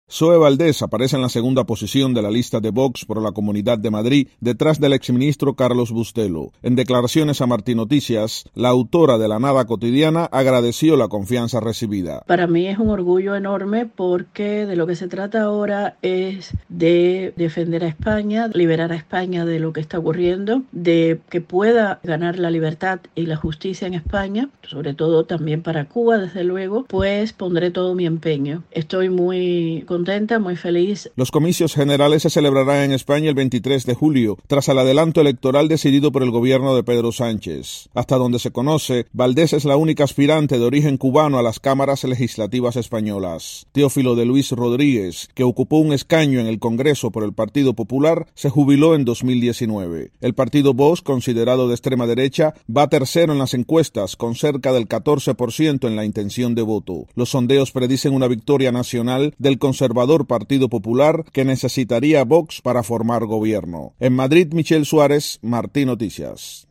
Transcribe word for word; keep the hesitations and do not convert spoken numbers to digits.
Zoe Valdés aparece en la segunda posición de la lista de Vox por la Comunidad de Madrid, detrás del exministro Carlos Bustelo. En declaraciones a Martí Noticias, la autora de La Nada Cotidiana agradeció la confianza recibida. Para mí es un orgullo enorme porque de lo que se trata ahora es de defender a España, liberar a España de lo que está ocurriendo, de que pueda ganar la libertad y la justicia en España, sobre todo también para Cuba, desde luego, pues pondré todo mi empeño. Estoy muy contenta, muy feliz. Los comicios generales se celebrarán en España el veintitrés de julio, tras el adelanto electoral decidido por el gobierno de Pedro Sánchez. Hasta donde se conoce, Valdés es la única aspirante de origen cubano a las cámaras legislativas españolas. Teófilo de Luis Rodríguez, que ocupó un escaño en el Congreso por el Partido Popular, se jubiló en dos mil diecinueve. El partido Vox, considerado de extrema derecha, va tercero en las encuestas, con cerca del catorce por ciento en la intención de voto. Los sondeos predicen una victoria nacional del conservador Partido Popular, que necesitaría Vox para formar gobierno. En Madrid, Michel Suárez, Martí Noticias.